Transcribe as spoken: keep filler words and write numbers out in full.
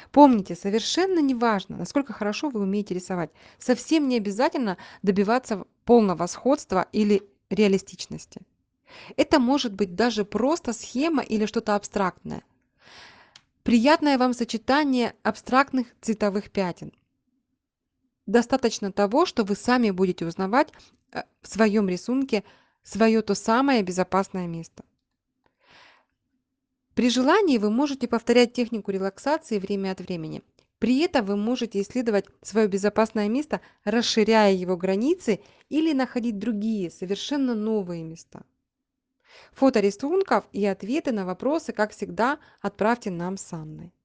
Помните, совершенно неважно, насколько хорошо вы умеете рисовать. Совсем не обязательно добиваться полного сходства или реалистичности. Это может быть даже просто схема или что-то абстрактное. Приятное вам сочетание абстрактных цветовых пятен. Достаточно того, что вы сами будете узнавать э, в своем рисунке свое то самое безопасное место. При желании вы можете повторять технику релаксации время от времени. При этом вы можете исследовать свое безопасное место, расширяя его границы или находить другие, совершенно новые места. Фото рисунков и ответы на вопросы, как всегда, отправьте нам с Анной.